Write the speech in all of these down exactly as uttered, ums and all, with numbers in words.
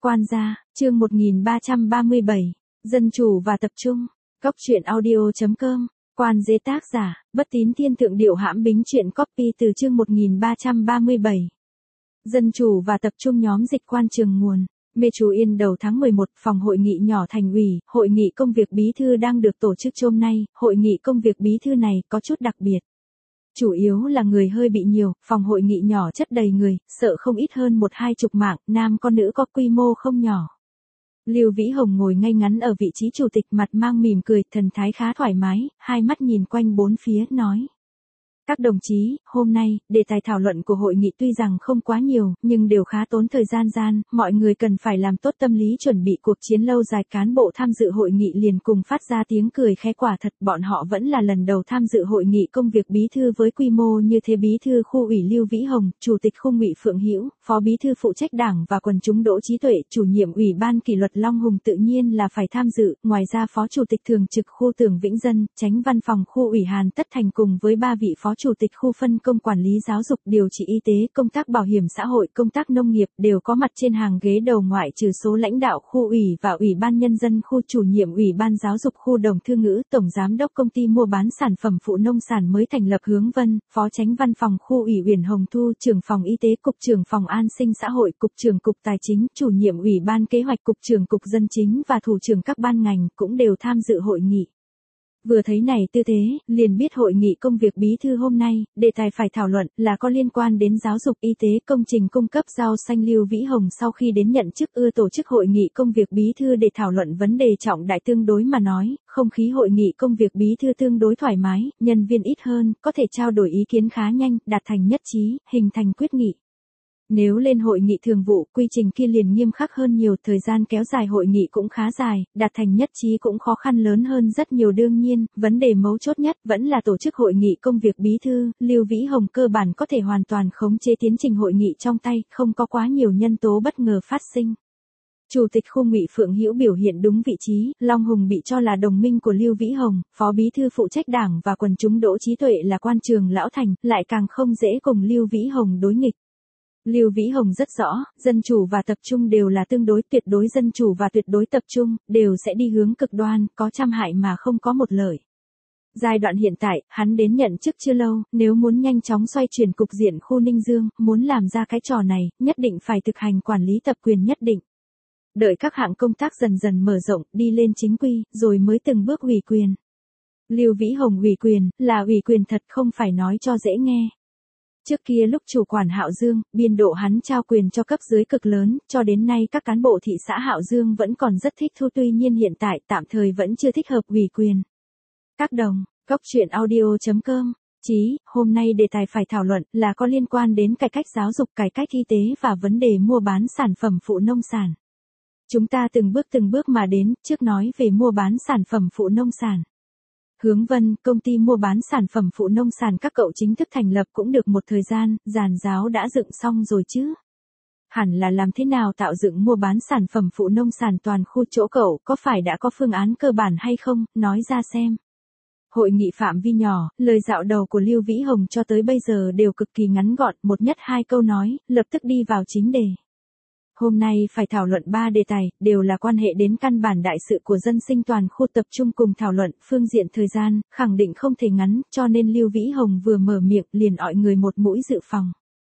Quan gia, chương một nghìn ba trăm ba mươi bảy, Dân chủ và tập trung. Góc truyện audio chấm com. Quan dế tác giả, Bất Tín Thiên Thượng Điệu Hãm Bính truyện copy từ chương một nghìn ba trăm ba mươi bảy. Dân chủ và tập trung nhóm dịch quan trường nguồn. Mê Chú Yên đầu tháng mười một, phòng hội nghị nhỏ thành ủy, hội nghị công việc bí thư đang được tổ chức hôm nay, hội nghị công việc bí thư này có chút đặc biệt. Chủ yếu là người hơi bị nhiều, phòng hội nghị nhỏ chất đầy người, sợ không ít hơn một hai chục mạng, nam con nữ có quy mô không nhỏ. Lưu Vĩ Hồng ngồi ngay ngắn ở vị trí chủ tịch, mặt mang mỉm cười, thần thái khá thoải mái, hai mắt nhìn quanh bốn phía, nói. Các đồng chí, hôm nay, đề tài thảo luận của hội nghị tuy rằng không quá nhiều, nhưng đều khá tốn thời gian gian, mọi người cần phải làm tốt tâm lý chuẩn bị cuộc chiến lâu dài. Cán bộ tham dự hội nghị liền cùng phát ra tiếng cười khẽ, quả thật bọn họ vẫn là lần đầu tham dự hội nghị công việc bí thư với quy mô như thế. Bí thư khu ủy Lưu Vĩ Hồng, chủ tịch khu Ngụy Phượng Hữu, phó bí thư phụ trách đảng và quần chúng Đỗ Chí Tuệ, chủ nhiệm ủy ban kỷ luật Long Hùng tự nhiên là phải tham dự, ngoài ra phó chủ tịch thường trực khu Tưởng Vĩnh Dân, chánh văn phòng khu ủy Hàn Tất Thành cùng với ba vị phó chủ tịch khu phân công quản lý giáo dục, điều trị y tế, công tác bảo hiểm xã hội, công tác nông nghiệp đều có mặt trên hàng ghế đầu, ngoại trừ số lãnh đạo khu ủy và ủy ban nhân dân khu, chủ nhiệm ủy ban giáo dục khu Đồng Thư Ngữ, tổng giám đốc công ty mua bán sản phẩm phụ nông sản mới thành lập Hướng Vân, phó chánh văn phòng khu ủy Uyển Hồng Thu, trưởng phòng y tế, cục trưởng phòng an sinh xã hội, cục trưởng cục tài chính, chủ nhiệm ủy ban kế hoạch, cục trưởng cục dân chính và thủ trưởng các ban ngành cũng đều tham dự hội nghị. Vừa thấy này tư thế, liền biết hội nghị công việc bí thư hôm nay, đề tài phải thảo luận là có liên quan đến giáo dục, y tế, công trình cung cấp rau xanh. Lưu Vĩ Hồng sau khi đến nhận chức ưa tổ chức hội nghị công việc bí thư để thảo luận vấn đề trọng đại. Tương đối mà nói, không khí hội nghị công việc bí thư tương đối thoải mái, nhân viên ít hơn, có thể trao đổi ý kiến khá nhanh, đạt thành nhất trí, hình thành quyết nghị. Nếu lên hội nghị thường vụ, quy trình kia liền nghiêm khắc hơn nhiều, thời gian kéo dài hội nghị cũng khá dài, đạt thành nhất trí cũng khó khăn lớn hơn rất nhiều. Đương nhiên, vấn đề mấu chốt nhất vẫn là tổ chức hội nghị công việc bí thư. Lưu Vĩ Hồng cơ bản có thể hoàn toàn khống chế tiến trình hội nghị trong tay, không có quá nhiều nhân tố bất ngờ phát sinh. Chủ tịch khu Ngụy Phượng Hữu biểu hiện đúng vị trí, Long Hùng bị cho là đồng minh của Lưu Vĩ Hồng, phó bí thư phụ trách đảng và quần chúng Đỗ Chí Tuệ là quan trường lão thành, lại càng không dễ cùng Lưu Vĩ Hồng đối nghịch. Lưu Vĩ Hồng rất rõ, dân chủ và tập trung đều là tương đối, tuyệt đối dân chủ và tuyệt đối tập trung, đều sẽ đi hướng cực đoan, có trăm hại mà không có một lợi. Giai đoạn hiện tại, hắn đến nhận chức chưa lâu, nếu muốn nhanh chóng xoay chuyển cục diện khu Ninh Dương, muốn làm ra cái trò này, nhất định phải thực hành quản lý tập quyền nhất định. Đợi các hạng công tác dần dần mở rộng, đi lên chính quy, rồi mới từng bước ủy quyền. Lưu Vĩ Hồng ủy quyền, là ủy quyền thật, không phải nói cho dễ nghe. Trước kia lúc chủ quản Hạo Dương, biên độ hắn trao quyền cho cấp dưới cực lớn, cho đến nay các cán bộ thị xã Hạo Dương vẫn còn rất thích thu, tuy nhiên hiện tại tạm thời vẫn chưa thích hợp ủy quyền. Các đồng, góc truyện audio chấm com. Chí, hôm nay đề tài phải thảo luận là có liên quan đến cải cách giáo dục, cải cách y tế và vấn đề mua bán sản phẩm phụ nông sản. Chúng ta từng bước từng bước mà đến, trước nói về mua bán sản phẩm phụ nông sản. Hướng Vân, công ty mua bán sản phẩm phụ nông sản các cậu chính thức thành lập cũng được một thời gian, giàn giáo đã dựng xong rồi chứ. Hẳn là làm thế nào tạo dựng mua bán sản phẩm phụ nông sản toàn khu, chỗ cậu có phải đã có phương án cơ bản hay không, nói ra xem. Hội nghị phạm vi nhỏ, lời dạo đầu của Lưu Vĩ Hồng cho tới bây giờ đều cực kỳ ngắn gọn, một nhất hai câu nói, lập tức đi vào chính đề. Hôm nay phải thảo luận ba đề tài, đều là quan hệ đến căn bản đại sự của dân sinh toàn khu, tập trung cùng thảo luận. Phương diện thời gian, khẳng định không thể ngắn, cho nên Lưu Vĩ Hồng vừa mở miệng liền ọi người một mũi dự phòng.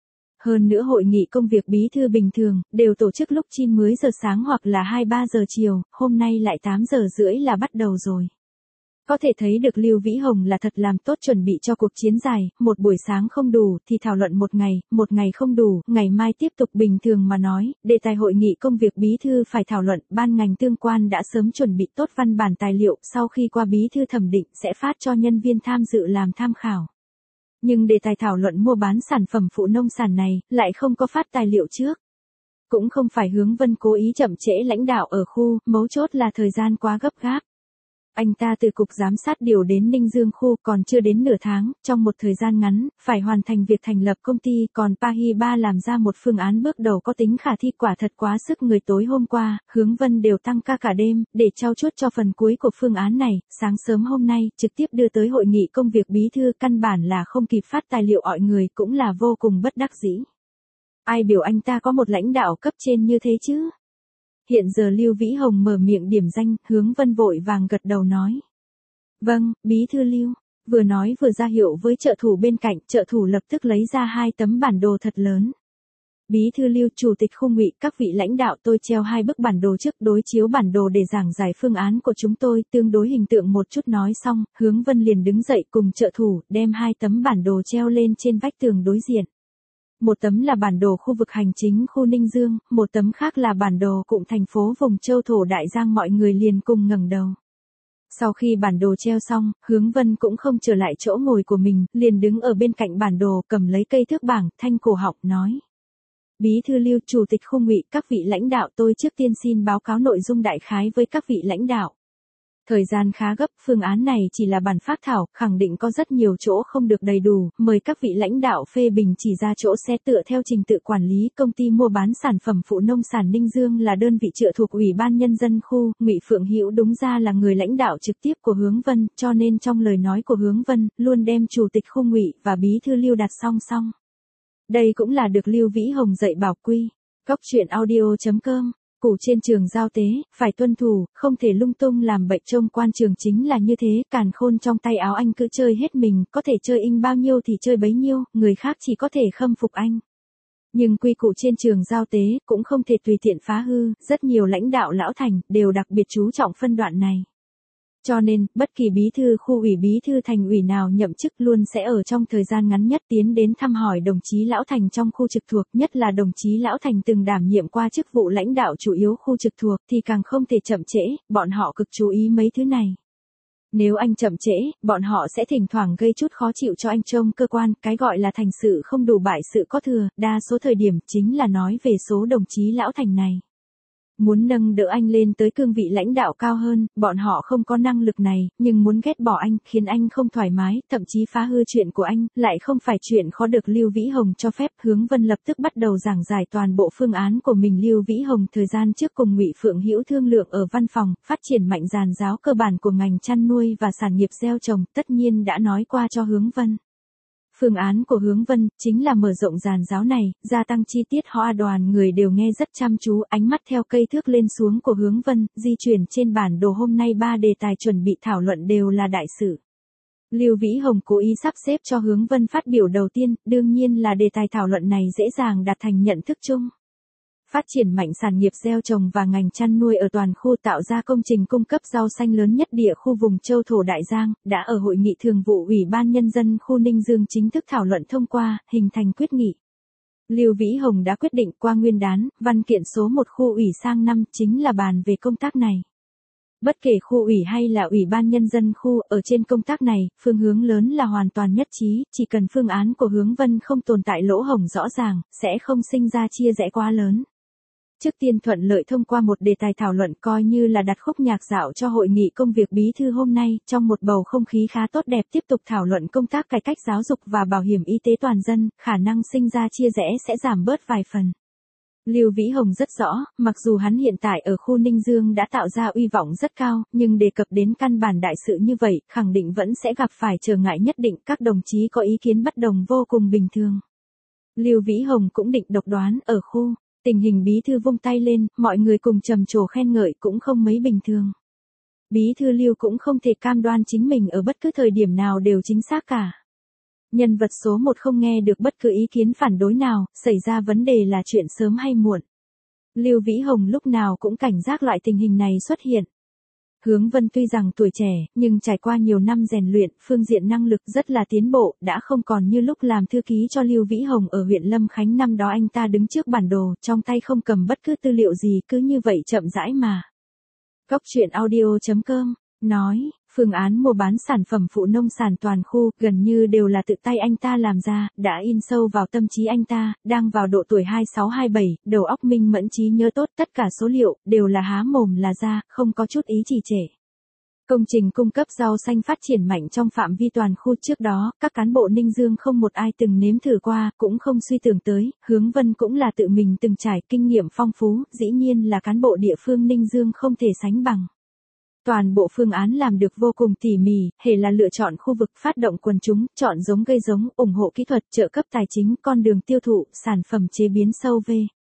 Hơn nữa hội nghị công việc bí thư bình thường, đều tổ chức lúc chín mười giờ sáng hoặc là hai ba giờ chiều, hôm nay lại tám giờ rưỡi là bắt đầu rồi. Có thể thấy được Lưu Vĩ Hồng là thật làm tốt chuẩn bị cho cuộc chiến dài, một buổi sáng không đủ thì thảo luận một ngày, một ngày không đủ, ngày mai tiếp tục. Bình thường mà nói, đề tài hội nghị công việc bí thư phải thảo luận, ban ngành tương quan đã sớm chuẩn bị tốt văn bản tài liệu, sau khi qua bí thư thẩm định sẽ phát cho nhân viên tham dự làm tham khảo. Nhưng đề tài thảo luận mua bán sản phẩm phụ nông sản này, lại không có phát tài liệu trước. Cũng không phải Hướng Vân cố ý chậm trễ lãnh đạo ở khu, mấu chốt là thời gian quá gấp gáp. Anh ta từ cục giám sát điều đến Ninh Dương khu còn chưa đến nửa tháng, trong một thời gian ngắn, phải hoàn thành việc thành lập công ty, còn Pahiba làm ra một phương án bước đầu có tính khả thi, quả thật quá sức người. Tối hôm qua, Hướng Vân đều tăng ca cả đêm, để trau chuốt cho phần cuối của phương án này, sáng sớm hôm nay, trực tiếp đưa tới hội nghị công việc bí thư, căn bản là không kịp phát tài liệu ọi người, cũng là vô cùng bất đắc dĩ. Ai biểu anh ta có một lãnh đạo cấp trên như thế chứ? Hiện giờ Lưu Vĩ Hồng mở miệng điểm danh, Hướng Vân vội vàng gật đầu nói. Vâng, bí thư Lưu. Vừa nói vừa ra hiệu với trợ thủ bên cạnh, trợ thủ lập tức lấy ra hai tấm bản đồ thật lớn. Bí thư Lưu, chủ tịch Khung Ngụy, các vị lãnh đạo, tôi treo hai bức bản đồ trước, đối chiếu bản đồ để giảng giải phương án của chúng tôi, tương đối hình tượng một chút. Nói xong, Hướng Vân liền đứng dậy cùng trợ thủ, đem hai tấm bản đồ treo lên trên vách tường đối diện. Một tấm là bản đồ khu vực hành chính khu Ninh Dương, một tấm khác là bản đồ cụm thành phố vùng Châu Thổ Đại Giang. Mọi người liền cùng ngẩng đầu. Sau khi bản đồ treo xong, Hướng Vân cũng không trở lại chỗ ngồi của mình, liền đứng ở bên cạnh bản đồ, cầm lấy cây thước bảng, thanh cổ họng nói. Bí thư Lưu, chủ tịch Khung Ngụy, các vị lãnh đạo, tôi trước tiên xin báo cáo nội dung đại khái với các vị lãnh đạo. Thời gian khá gấp, phương án này chỉ là bản phác thảo, khẳng định có rất nhiều chỗ không được đầy đủ, mời các vị lãnh đạo phê bình chỉ ra chỗ sẽ tựa theo trình tự quản lý. Công ty mua bán sản phẩm phụ nông sản Ninh Dương là đơn vị trực thuộc Ủy ban Nhân dân khu, Ngụy Phượng Hữu đúng ra là người lãnh đạo trực tiếp của Hướng Vân, cho nên trong lời nói của Hướng Vân, luôn đem chủ tịch Khung Ngụy và bí thư Lưu đặt song song. Đây cũng là được Lưu Vĩ Hồng dạy bảo quy. Góc truyện audio chấm com. Củ trên trường giao tế, phải tuân thủ, không thể lung tung làm bậy. Trông quan trường chính là như thế, càn khôn trong tay áo, anh cứ chơi hết mình, có thể chơi in bao nhiêu thì chơi bấy nhiêu, người khác chỉ có thể khâm phục anh. Nhưng quy củ trên trường giao tế cũng không thể tùy tiện phá hư, rất nhiều lãnh đạo lão thành đều đặc biệt chú trọng phân đoạn này. Cho nên, bất kỳ bí thư khu ủy, bí thư thành ủy nào nhậm chức luôn sẽ ở trong thời gian ngắn nhất tiến đến thăm hỏi đồng chí lão thành trong khu trực thuộc, nhất là đồng chí lão thành từng đảm nhiệm qua chức vụ lãnh đạo chủ yếu khu trực thuộc thì càng không thể chậm trễ, bọn họ cực chú ý mấy thứ này. Nếu anh chậm trễ, bọn họ sẽ thỉnh thoảng gây chút khó chịu cho anh trông cơ quan, cái gọi là thành sự không đủ bại sự có thừa, đa số thời điểm chính là nói về số đồng chí lão thành này. Muốn nâng đỡ anh lên tới cương vị lãnh đạo cao hơn, bọn họ không có năng lực này, nhưng muốn ghét bỏ anh, khiến anh không thoải mái, thậm chí phá hư chuyện của anh, lại không phải chuyện khó được Lưu Vĩ Hồng cho phép. Hướng Vân lập tức bắt đầu giảng giải toàn bộ phương án của mình. Lưu Vĩ Hồng thời gian trước cùng Ngụy Phượng Hữu thương lượng ở văn phòng, phát triển mạnh giàn giáo cơ bản của ngành chăn nuôi và sản nghiệp gieo trồng, tất nhiên đã nói qua cho Hướng Vân. Phương án của Hướng Vân chính là mở rộng giàn giáo này, gia tăng chi tiết. Họ đoàn người đều nghe rất chăm chú, ánh mắt theo cây thước lên xuống của Hướng Vân, di chuyển trên bản đồ. Hôm nay ba đề tài chuẩn bị thảo luận đều là đại sự. Lưu Vĩ Hồng cố ý sắp xếp cho Hướng Vân phát biểu đầu tiên, đương nhiên là đề tài thảo luận này dễ dàng đạt thành nhận thức chung. Phát triển mạnh sản nghiệp gieo trồng và ngành chăn nuôi ở toàn khu, tạo ra công trình cung cấp rau xanh lớn nhất địa khu vùng Châu Thổ Đại Giang, đã ở hội nghị thường vụ Ủy ban Nhân dân khu Ninh Dương chính thức thảo luận thông qua, hình thành quyết nghị. Lưu Vĩ Hồng đã quyết định qua nguyên đán, văn kiện số một khu ủy sang năm chính là bàn về công tác này. Bất kể khu ủy hay là Ủy ban Nhân dân khu, ở trên công tác này, phương hướng lớn là hoàn toàn nhất trí, chỉ cần phương án của Hướng Vân không tồn tại lỗ hổng rõ ràng, sẽ không sinh ra chia rẽ quá lớn. Trước tiên thuận lợi thông qua một đề tài thảo luận, coi như là đặt khúc nhạc dạo cho hội nghị công việc bí thư hôm nay. Trong một bầu không khí khá tốt đẹp tiếp tục thảo luận công tác cải cách giáo dục và bảo hiểm y tế toàn dân, khả năng sinh ra chia rẽ sẽ giảm bớt vài phần. Lưu Vĩ Hồng rất rõ, mặc dù hắn hiện tại ở khu Ninh Dương đã tạo ra uy vọng rất cao, nhưng đề cập đến căn bản đại sự như vậy, khẳng định vẫn sẽ gặp phải trở ngại nhất định. Các đồng chí có ý kiến bất đồng vô cùng bình thường. Lưu Vĩ Hồng cũng định độc đoán, ở khu tình hình bí thư vung tay lên, mọi người cùng trầm trồ khen ngợi cũng không mấy bình thường. Bí thư Lưu cũng không thể cam đoan chính mình ở bất cứ thời điểm nào đều chính xác cả. Nhân vật số một không nghe được bất cứ ý kiến phản đối nào, xảy ra vấn đề là chuyện sớm hay muộn. Lưu Vĩ Hồng lúc nào cũng cảnh giác loại tình hình này xuất hiện. Hướng Vân tuy rằng tuổi trẻ, nhưng trải qua nhiều năm rèn luyện, phương diện năng lực rất là tiến bộ, đã không còn như lúc làm thư ký cho Lưu Vĩ Hồng ở huyện Lâm Khánh. Năm đó anh ta đứng trước bản đồ, trong tay không cầm bất cứ tư liệu gì, cứ như vậy chậm rãi mà. Góc truyện audio chấm com nói, phương án mua bán sản phẩm phụ nông sản toàn khu, gần như đều là tự tay anh ta làm ra, đã in sâu vào tâm trí anh ta, đang vào độ tuổi hai sáu hai bảy, đầu óc minh mẫn, trí nhớ tốt, tất cả số liệu, đều là há mồm là ra, không có chút ý trì trệ. Công trình cung cấp rau xanh phát triển mạnh trong phạm vi toàn khu. Trước đó, các cán bộ Ninh Dương không một ai từng nếm thử qua, cũng không suy tưởng tới, Hướng Vân cũng là tự mình từng trải, kinh nghiệm phong phú, dĩ nhiên là cán bộ địa phương Ninh Dương không thể sánh bằng. Toàn bộ phương án làm được vô cùng tỉ mỉ, hễ là lựa chọn khu vực, phát động quần chúng, chọn giống gây giống, ủng hộ kỹ thuật, trợ cấp tài chính, con đường tiêu thụ, sản phẩm chế biến sâu v.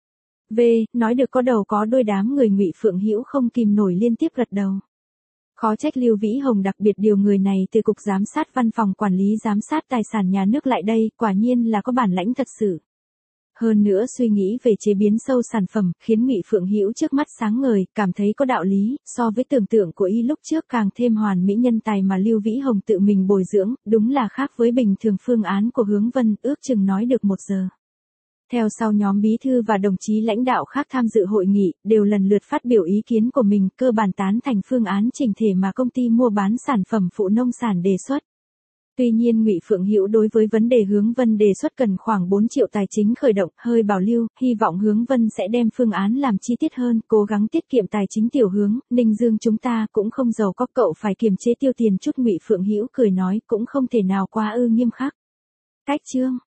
V, nói được có đầu có đuôi, đám người Ngụy Phượng Hữu không kìm nổi liên tiếp gật đầu. Khó trách Lưu Vĩ Hồng đặc biệt điều người này từ cục giám sát văn phòng quản lý giám sát tài sản nhà nước lại đây, quả nhiên là có bản lãnh thật sự. Hơn nữa suy nghĩ về chế biến sâu sản phẩm, khiến Ngụy Phượng Hữu trước mắt sáng ngời, cảm thấy có đạo lý, so với tưởng tượng của y lúc trước càng thêm hoàn mỹ nhân tài mà Lưu Vĩ Hồng tự mình bồi dưỡng, đúng là khác với bình thường phương án của Hướng Vân, ước chừng nói được một giờ. Theo sau nhóm bí thư và đồng chí lãnh đạo khác tham dự hội nghị, đều lần lượt phát biểu ý kiến của mình, cơ bản tán thành phương án chỉnh thể mà công ty mua bán sản phẩm phụ nông sản đề xuất. Tuy nhiên Ngụy Phượng Hữu đối với vấn đề Hướng Vân đề xuất cần khoảng bốn triệu tài chính khởi động, hơi bảo lưu, hy vọng Hướng Vân sẽ đem phương án làm chi tiết hơn, cố gắng tiết kiệm tài chính. Tiểu Hướng, Ninh Dương chúng ta cũng không giàu có, cậu phải kiềm chế tiêu tiền chút. Ngụy Phượng Hữu cười nói, cũng không thể nào quá ư nghiêm khắc. Cách chương